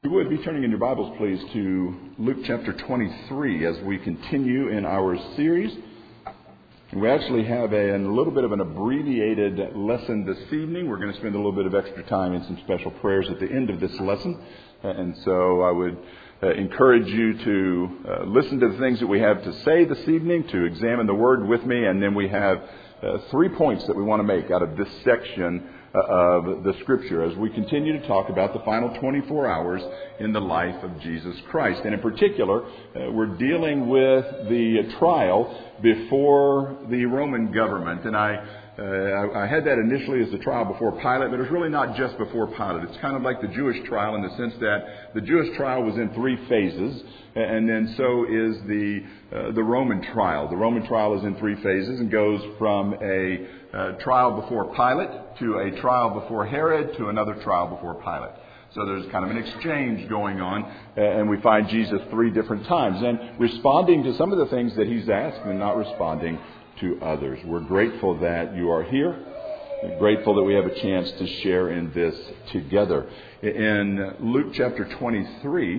You would be turning in your Bibles, please, to Luke chapter 23 as we continue in our series. We actually have a little bit of an abbreviated lesson this evening. We're going to spend a little bit of extra time in some special prayers at the end of this lesson. And so I would encourage you to listen to the things that we have to say this evening, to examine the Word with me, and then we have 3 points that we want to make out of this section of the Scripture as we continue to talk about the final 24 hours in the life of Jesus Christ. And in particular, we're dealing with the trial before the Roman government. And I had that initially as the trial before Pilate, but it's really not just before Pilate. It's kind of like the Jewish trial in the sense that the Jewish trial was in 3 phases, and then so is the Roman trial. The Roman trial is in 3 phases and goes from a trial before Pilate to a trial before Herod to another trial before Pilate. So there's kind of an exchange going on, and we find Jesus 3 different times, and responding to some of the things that he's asked and not responding to others. We're grateful that you are here. We're grateful that we have a chance to share in this together. In Luke chapter 23,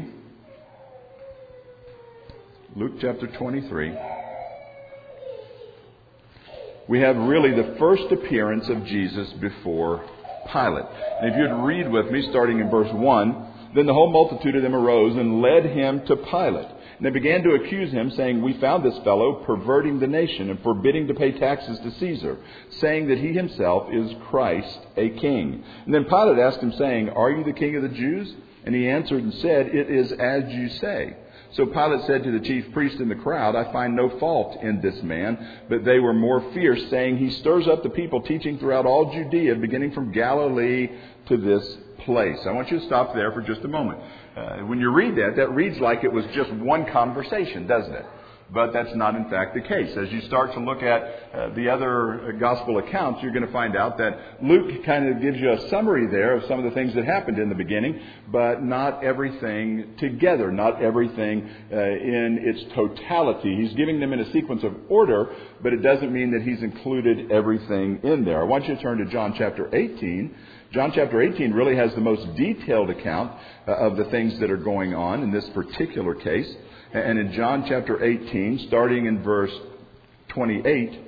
we have really the first appearance of Jesus before Pilate. And if you'd read with me, starting in verse 1, then the whole multitude of them arose and led him to Pilate. And they began to accuse him, saying, "We found this fellow perverting the nation and forbidding to pay taxes to Caesar, saying that he himself is Christ, a king." And then Pilate asked him, saying, "Are you the king of the Jews?" And he answered and said, "It is as you say." So Pilate said to the chief priest and the crowd, "I find no fault in this man." But they were more fierce, saying, "He stirs up the people, teaching throughout all Judea, beginning from Galilee to this place." I want you to stop there for just a moment. When you read that reads like it was just one conversation, doesn't it? But that's not in fact the case. As you start to look at the other gospel accounts, you're going to find out that Luke kind of gives you a summary there of some of the things that happened in the beginning, but not everything together, not everything in its totality. He's giving them in a sequence of order, but it doesn't mean that he's included everything in there. I want you to turn to John chapter 18. John chapter 18 really has the most detailed account of the things that are going on in this particular case. And in John chapter 18, starting in verse 28,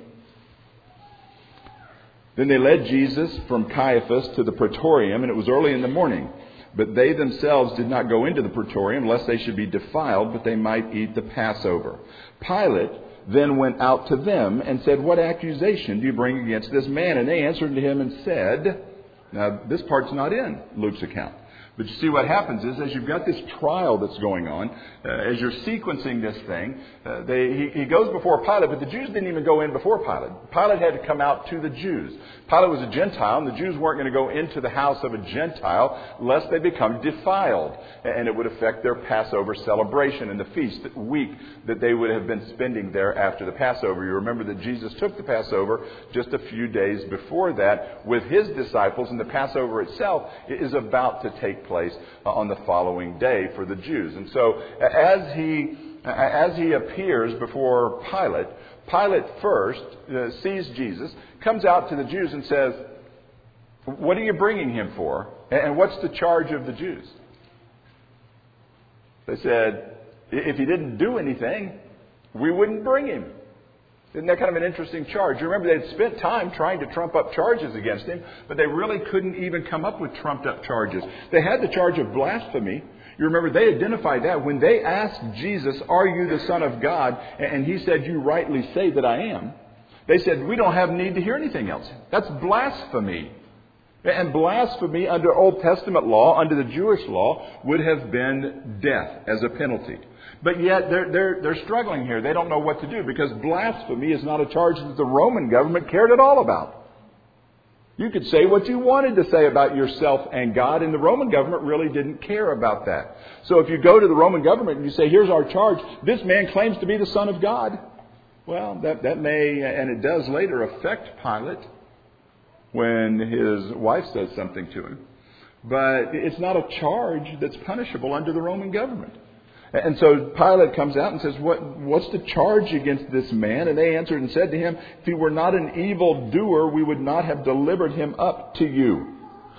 then they led Jesus from Caiaphas to the praetorium, and it was early in the morning. But they themselves did not go into the praetorium, lest they should be defiled, but they might eat the Passover. Pilate then went out to them and said, "What accusation do you bring against this man?" And they answered to him and said, now this part's not in Luke's account. But you see what happens is, as you've got this trial that's going on, as you're sequencing this thing, he goes before Pilate, but the Jews didn't even go in before Pilate. Pilate had to come out to the Jews. Pilate was a Gentile, and the Jews weren't going to go into the house of a Gentile lest they become defiled. And it would affect their Passover celebration and the feast week that they would have been spending there after the Passover. You remember that Jesus took the Passover just a few days before that with his disciples, and the Passover itself is about to take place on the following day for the Jews. And so as he appears before Pilate, Pilate first sees Jesus, comes out to the Jews and says, "What are you bringing him for? And what's the charge of the Jews?" They said, "If he didn't do anything, we wouldn't bring him." Isn't that kind of an interesting charge? You remember they'd spent time trying to trump up charges against him, but they really couldn't even come up with trumped up charges. They had the charge of blasphemy. You remember they identified that when they asked Jesus, "Are you the Son of God?" And he said, "You rightly say that I am." They said, "We don't have need to hear anything else." That's blasphemy. And blasphemy under Old Testament law, under the Jewish law, would have been death as a penalty. But yet they're struggling here. They don't know what to do because blasphemy is not a charge that the Roman government cared at all about. You could say what you wanted to say about yourself and God, and the Roman government really didn't care about that. So if you go to the Roman government and you say, "Here's our charge, this man claims to be the Son of God," well, that may, and it does later, affect Pilate when his wife says something to him. But it's not a charge that's punishable under the Roman government. And so Pilate comes out and says, what's the charge against this man? And they answered and said to him, "If he were not an evildoer, we would not have delivered him up to you."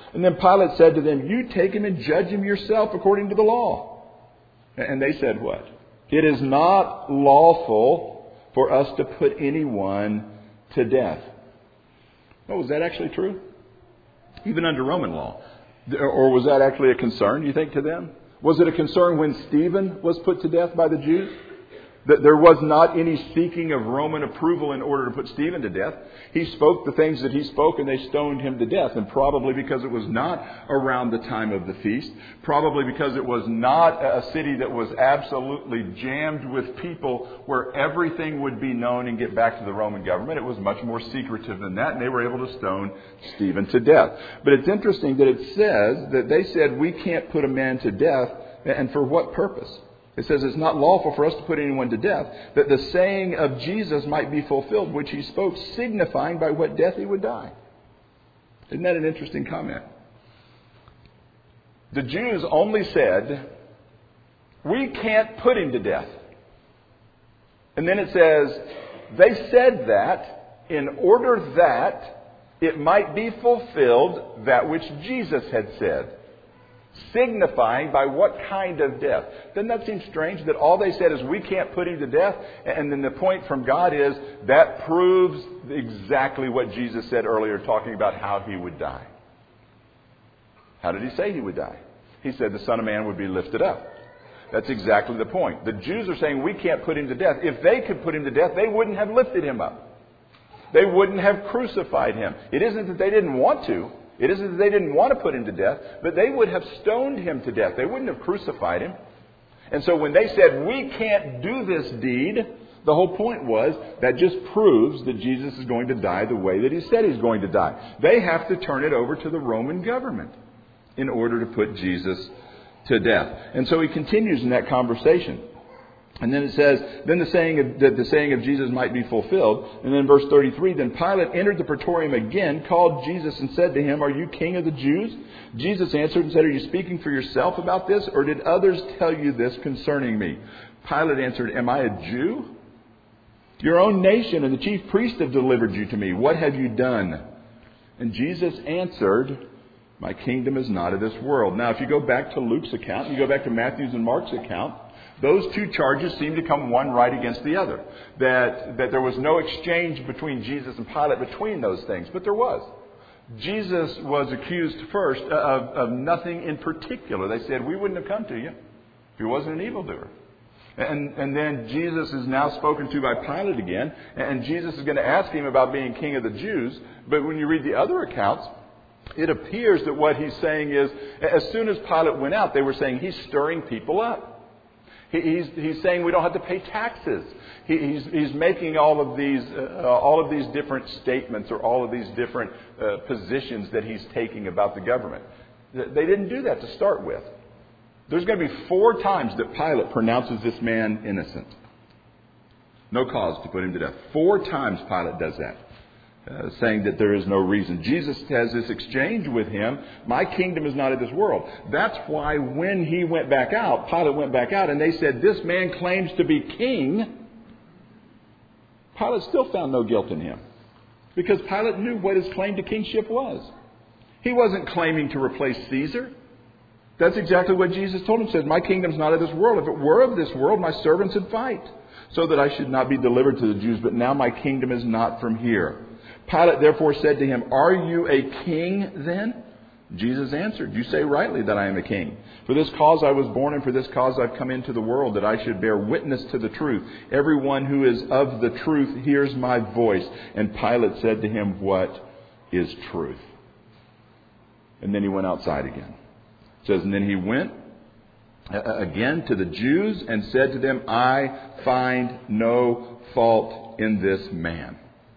And then Pilate said to them, you take him and judge him yourself according to the law. And they said what? It is not lawful for us to put anyone to death. Oh, was that actually true? Even under Roman law? Or was that actually a concern, you think, to them? Was it a concern when Stephen was put to death by the Jews? That there was not any seeking of Roman approval in order to put Stephen to death. He spoke the things that he spoke and they stoned him to death. And probably because it was not around the time of the feast. Probably because it was not a city that was absolutely jammed with people where everything would be known and get back to the Roman government. It was much more secretive than that. And they were able to stone Stephen to death. But it's interesting that it says that they said we can't put a man to death. And for what purpose? It says it's not lawful for us to put anyone to death, that the saying of Jesus might be fulfilled, which he spoke, signifying by what death he would die. Isn't that an interesting comment? The Jews only said, we can't put him to death. And then it says, they said that in order that it might be fulfilled that which Jesus had said. Signifying by what kind of death. Doesn't that seem strange that all they said is we can't put him to death? And then the point from God is that proves exactly what Jesus said earlier, talking about how he would die. How did he say he would die? He said the Son of Man would be lifted up. That's exactly the point. The Jews are saying we can't put him to death. If they could put him to death, they wouldn't have lifted him up. They wouldn't have crucified him. It isn't that they didn't want to. It isn't that they didn't want to put him to death, but they would have stoned him to death. They wouldn't have crucified him. And so when they said, we can't do this deed, the whole point was that just proves that Jesus is going to die the way that he said he's going to die. They have to turn it over to the Roman government in order to put Jesus to death. And so he continues in that conversation. And then it says, then the saying of Jesus might be fulfilled. And then verse 33, then Pilate entered the praetorium again, called Jesus and said to him, are you king of the Jews? Jesus answered and said, are you speaking for yourself about this, or did others tell you this concerning me? Pilate answered, am I a Jew? Your own nation and the chief priests have delivered you to me. What have you done? And Jesus answered, my kingdom is not of this world. Now, if you go back to Luke's account, you go back to Matthew's and Mark's account, those two charges seem to come one right against the other. That there was no exchange between Jesus and Pilate between those things. But there was. Jesus was accused first of nothing in particular. They said, we wouldn't have come to you if he wasn't an evildoer. And then Jesus is now spoken to by Pilate again. And Jesus is going to ask him about being king of the Jews. But when you read the other accounts, it appears that what he's saying is, as soon as Pilate went out, they were saying he's stirring people up. He's saying we don't have to pay taxes. He's making all of these different statements or all of these different positions that he's taking about the government. They didn't do that to start with. There's going to be 4 times that Pilate pronounces this man innocent. No cause to put him to death. 4 times Pilate does that. Saying that there is no reason. Jesus has this exchange with him. My kingdom is not of this world. That's why when he went back out, Pilate went back out, and they said, this man claims to be king. Pilate still found no guilt in him. Because Pilate knew what his claim to kingship was. He wasn't claiming to replace Caesar. That's exactly what Jesus told him. He said, my kingdom's not of this world. If it were of this world, my servants would fight, so that I should not be delivered to the Jews. But now my kingdom is not from here. Pilate therefore said to him, are you a king then? Jesus answered, you say rightly that I am a king. For this cause I was born, and for this cause I've come into the world, that I should bear witness to the truth. Everyone who is of the truth hears my voice. And Pilate said to him, what is truth? And then he went outside again. It says, and then he went again to the Jews and said to them, I find no fault in this man.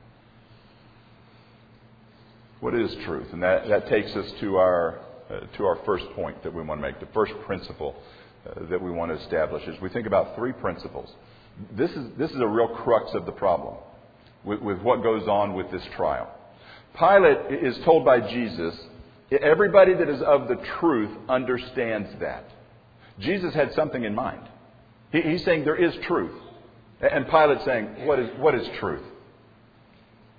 What is truth? And that takes us to our first point that we want to make, the first principle that we want to establish. As we think about 3 principles, this is a real crux of the problem with what goes on with this trial. Pilate is told by Jesus, everybody that is of the truth understands that. Jesus had something in mind. He's saying there is truth. And Pilate's saying, what is truth?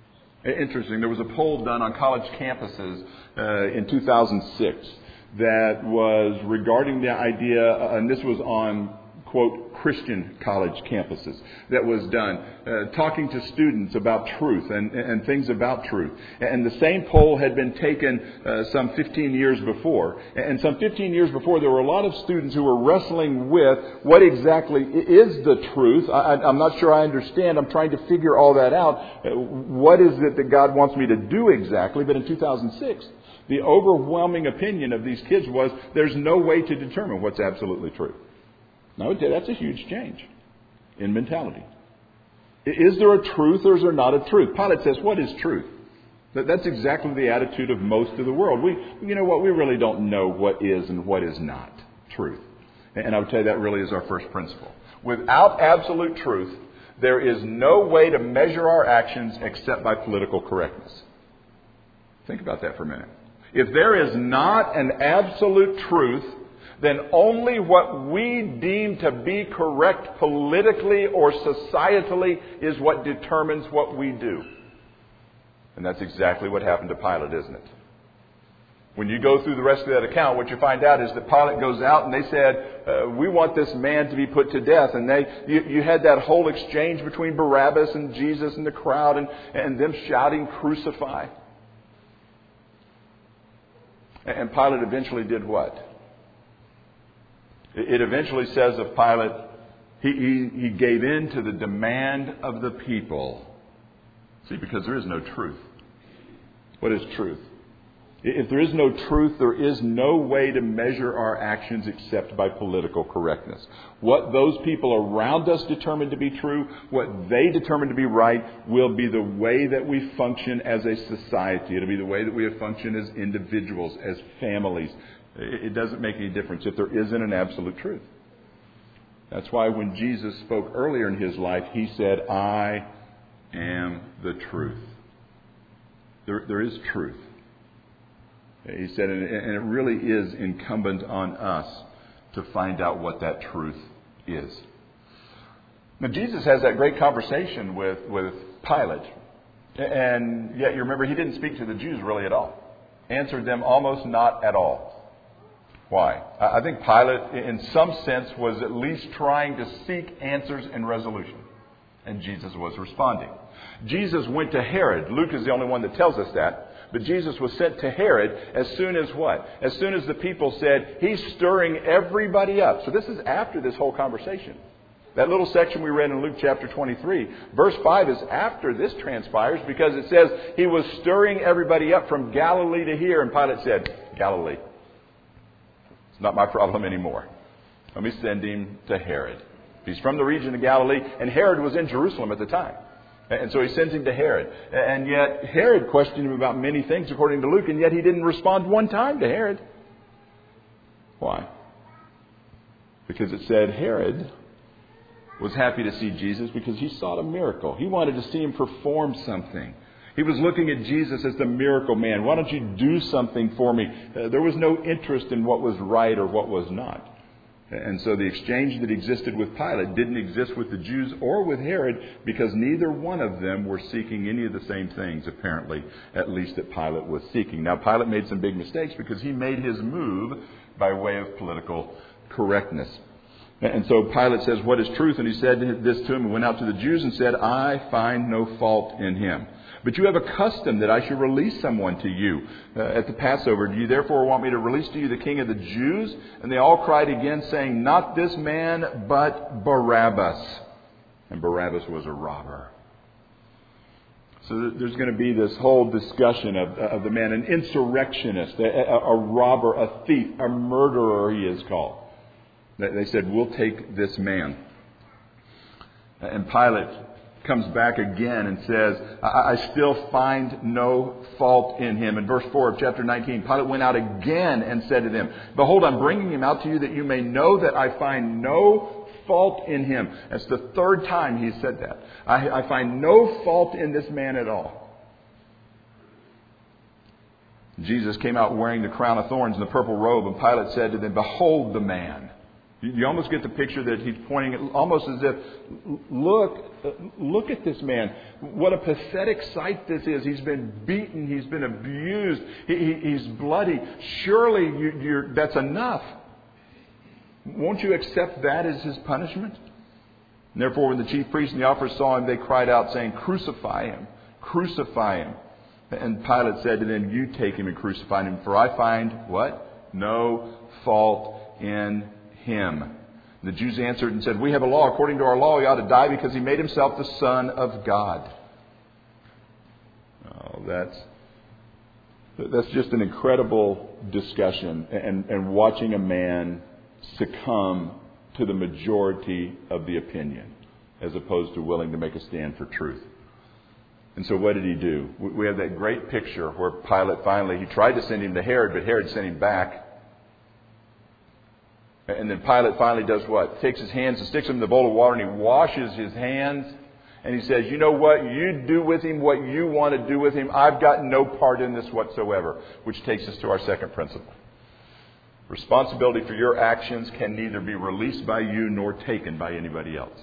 Interesting. There was a poll done on college campuses in 2006 that was regarding the idea, and this was on, quote, Christian college campuses, that was done, talking to students about truth and things about truth. And the same poll had been taken some 15 years before. And some 15 years before, there were a lot of students who were wrestling with what exactly is the truth. I'm not sure I understand. I'm trying to figure all that out. What is it that God wants me to do exactly? But in 2006, the overwhelming opinion of these kids was there's no way to determine what's absolutely true. Now, that's a huge change in mentality. Is there a truth or is there not a truth? Pilate says, what is truth? That's exactly the attitude of most of the world. We really don't know what is and what is not truth. And I would tell you that really is our first principle. Without absolute truth, there is no way to measure our actions except by political correctness. Think about that for a minute. If there is not an absolute truth, then only what we deem to be correct politically or societally is what determines what we do. And that's exactly what happened to Pilate, isn't it? When you go through the rest of that account, what you find out is that Pilate goes out and they said, we want this man to be put to death. And you had that whole exchange between Barabbas and Jesus and the crowd and them shouting, crucify. And Pilate eventually did what? It eventually says of Pilate, he gave in to the demand of the people. See, because there is no truth. What is truth? If there is no truth, there is no way to measure our actions except by political correctness. What those people around us determine to be true, what they determine to be right, will be the way that we function as a society. It'll be the way that we function as individuals, as families. It doesn't make any difference if there isn't an absolute truth. That's why when Jesus spoke earlier in his life, he said, I am the truth. There is truth. He said, and it really is incumbent on us to find out what that truth is. Now, Jesus has that great conversation with Pilate. And yet, you remember, he didn't speak to the Jews really at all. Answered them almost not at all. Why? I think Pilate, in some sense, was at least trying to seek answers and resolution. And Jesus was responding. Jesus went to Herod. Luke is the only one that tells us that. But Jesus was sent to Herod as soon as what? As soon as the people said, he's stirring everybody up. So this is after this whole conversation. That little section we read in Luke chapter 23, verse 5 is after this transpires because it says he was stirring everybody up from Galilee to here. And Pilate said, Galilee. It's not my problem anymore. Let me send him to Herod. He's from the region of Galilee, and Herod was in Jerusalem at the time. And so he sends him to Herod. And yet Herod questioned him about many things according to Luke, and yet he didn't respond one time to Herod. Why? Because it said Herod was happy to see Jesus because he sought a miracle. He wanted to see him perform something. He was looking at Jesus as the miracle man. Why don't you do something for me? There was no interest in what was right or what was not. And so the exchange that existed with Pilate didn't exist with the Jews or with Herod because neither one of them were seeking any of the same things, apparently, at least that Pilate was seeking. Now, Pilate made some big mistakes because he made his move by way of political correctness. And so Pilate says, what is truth? And he said this to him and went out to the Jews and said, I find no fault in him. But you have a custom that I should release someone to you at the Passover. Do you therefore want me to release to you the king of the Jews? And they all cried again, saying, not this man, but Barabbas. And Barabbas was a robber. So there's going to be this whole discussion of the man, an insurrectionist, a robber, a thief, a murderer, he is called. They said, we'll take this man. And Pilate comes back again and says, I still find no fault in him. In verse 4 of chapter 19, Pilate went out again and said to them, behold, I'm bringing him out to you that you may know that I find no fault in him. That's the third time he said that. I find no fault in this man at all. Jesus came out wearing the crown of thorns and the purple robe, and Pilate said to them, behold the man. You almost get the picture that he's pointing at, almost as if, look at this man. What a pathetic sight this is. He's been beaten. He's been abused. He's bloody. Surely that's enough. Won't you accept that as his punishment? And therefore, when the chief priests and the officers saw him, they cried out, saying, "Crucify him! Crucify him!" And Pilate said to them, "You take him and crucify him, for I find," what? "No fault in him." The Jews answered and said, "We have a law. According to our law, he ought to die because he made himself the Son of God." Oh, that's just an incredible discussion, and watching a man succumb to the majority of the opinion, as opposed to willing to make a stand for truth. And so what did he do? We have that great picture where Pilate finally, he tried to send him to Herod, but Herod sent him back. And then Pilate finally does what? Takes his hands and sticks them in the bowl of water, and he washes his hands. And he says, "You know what? You do with him what you want to do with him. I've got no part in this whatsoever." Which takes us to our second principle. Responsibility for your actions can neither be released by you nor taken by anybody else.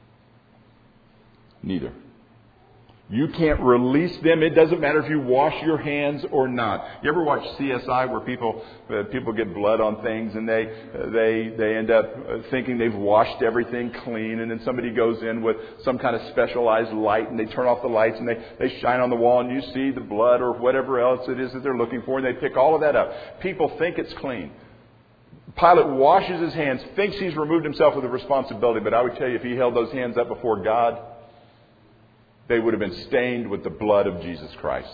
Neither. You can't release them. It doesn't matter if you wash your hands or not. You ever watch CSI where people get blood on things and they end up thinking they've washed everything clean, and then somebody goes in with some kind of specialized light and they turn off the lights and they shine on the wall and you see the blood or whatever else it is that they're looking for, and they pick all of that up. People think it's clean. Pilate washes his hands, thinks he's removed himself of the responsibility, but I would tell you, if he held those hands up before God, they would have been stained with the blood of Jesus Christ.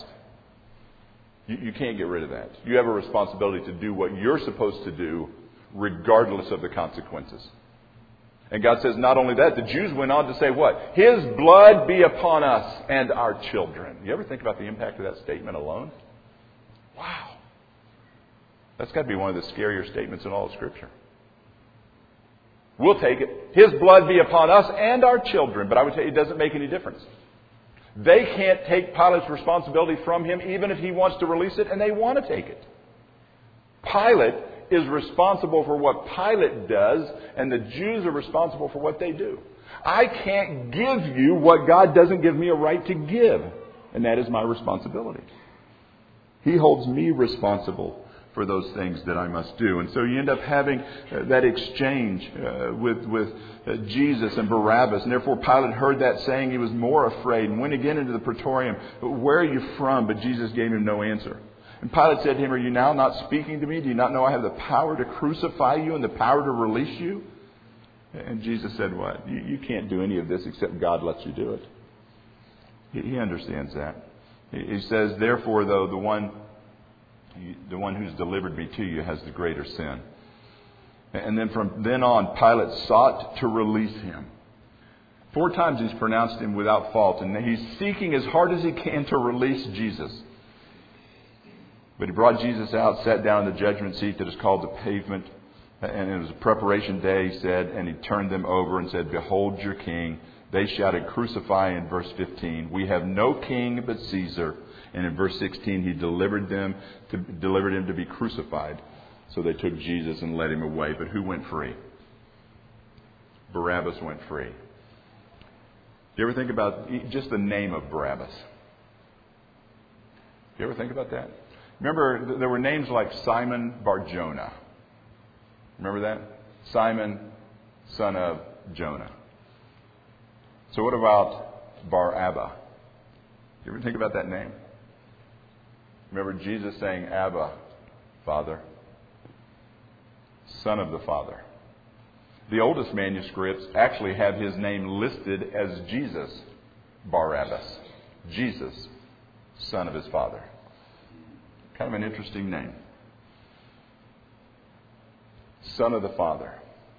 You can't get rid of that. You have a responsibility to do what you're supposed to do, regardless of the consequences. And God says not only that, the Jews went on to say what? "His blood be upon us and our children." You ever think about the impact of that statement alone? Wow. That's got to be one of the scarier statements in all of Scripture. We'll take it. "His blood be upon us and our children." But I would tell you, it doesn't make any difference. They can't take Pilate's responsibility from him, even if he wants to release it, and they want to take it. Pilate is responsible for what Pilate does, and the Jews are responsible for what they do. I can't give you what God doesn't give me a right to give, and that is my responsibility. He holds me responsible for those things that I must do. And so you end up having that exchange with Jesus and Barabbas. And therefore Pilate heard that saying. He was more afraid and went again into the praetorium. "Where are you from?" But Jesus gave him no answer. And Pilate said to him, "Are you now not speaking to me? Do you not know I have the power to crucify you and the power to release you?" And Jesus said what? You can't do any of this except God lets you do it. He understands that. He says, "Therefore, though, the one who's delivered me to you has the greater sin." And then from then on, Pilate sought to release him. 4 times he's pronounced him without fault, and he's seeking as hard as he can to release Jesus. But he brought Jesus out, sat down in the judgment seat that is called the pavement, and it was a preparation day, he said, and he turned them over and said, "Behold your king." They shouted, "Crucify," in verse 15. "We have no king but Caesar." And in verse 16, he delivered him to be crucified. So they took Jesus and led him away. But who went free? Barabbas went free. Do you ever think about just the name of Barabbas? Do you ever think about that? Remember, there were names like Simon Bar-Jonah. Remember that? Simon, son of Jonah. So what about Bar-Abba? Do you ever think about that name? Remember Jesus saying, "Abba, Father," Son of the Father. The oldest manuscripts actually have his name listed as Jesus, Barabbas. Jesus, son of his Father. Kind of an interesting name. Son of the Father.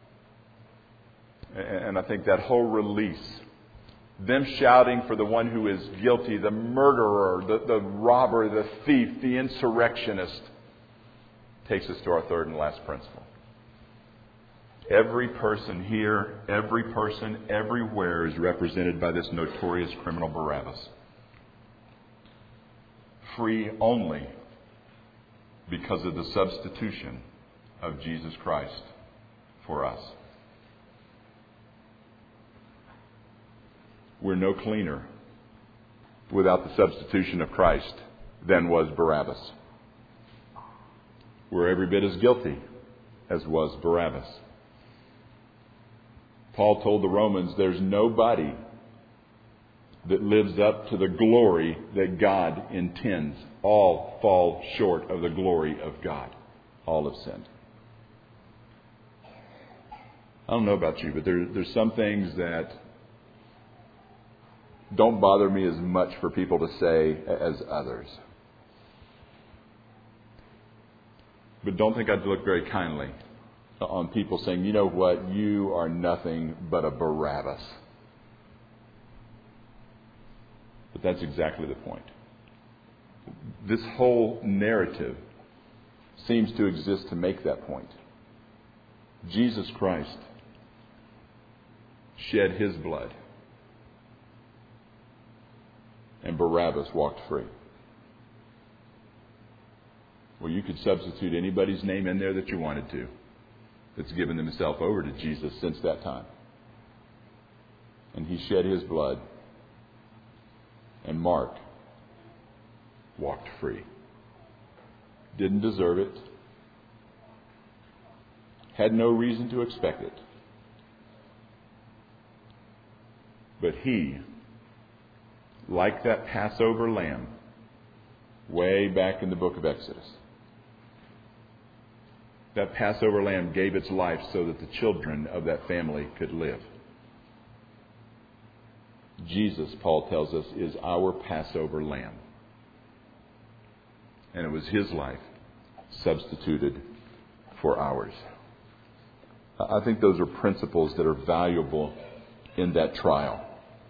And I think that whole release, them shouting for the one who is guilty, the murderer, the robber, the thief, the insurrectionist, takes us to our third and last principle. Every person here, every person everywhere is represented by this notorious criminal Barabbas. Free only because of the substitution of Jesus Christ for us. We're no cleaner without the substitution of Christ than was Barabbas. We're every bit as guilty as was Barabbas. Paul told the Romans there's nobody that lives up to the glory that God intends. All fall short of the glory of God. All have sinned. I don't know about you, but there's some things that don't bother me as much for people to say as others. But don't think I'd look very kindly on people saying, you know what, you are nothing but a Barabbas. But that's exactly the point. This whole narrative seems to exist to make that point. Jesus Christ shed His blood, and Barabbas walked free. Well, you could substitute anybody's name in there that you wanted to that's given himself over to Jesus since that time. And He shed His blood, and Mark walked free. Didn't deserve it. Had no reason to expect it. But he, like that Passover lamb, way back in the book of Exodus, that Passover lamb gave its life so that the children of that family could live. Jesus, Paul tells us, is our Passover lamb. And it was His life substituted for ours. I think those are principles that are valuable in that trial.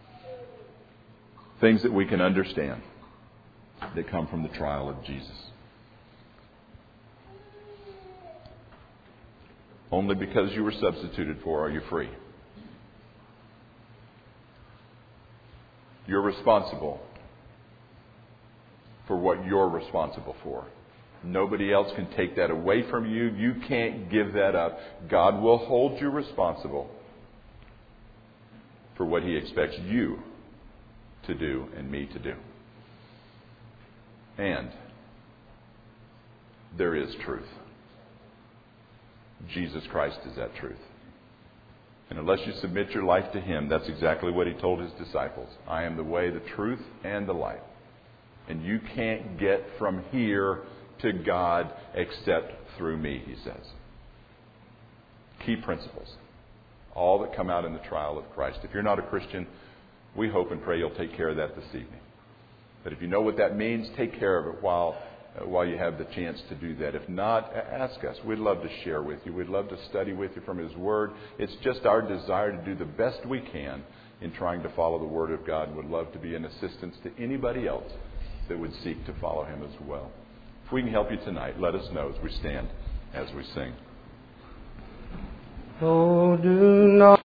Things that we can understand that come from the trial of Jesus. Only because you were substituted for are you free. You're responsible for what you're responsible for. Nobody else can take that away from you. You can't give that up. God will hold you responsible for what He expects you to do and me to do. And there is truth. Jesus Christ is that truth. And unless you submit your life to Him, that's exactly what He told His disciples. I am the way, the truth, and the life. And you can't get from here to God except through me, He says. Key principles. All that come out in the trial of Christ. If you're not a Christian, we hope and pray you'll take care of that this evening. But if you know what that means, take care of it while you have the chance to do that. If not, ask us. We'd love to share with you. We'd love to study with you from His Word. It's just our desire to do the best we can in trying to follow the Word of God. We'd love to be an assistance to anybody else that would seek to follow Him as well. If we can help you tonight, let us know as we stand, as we sing. Oh, do not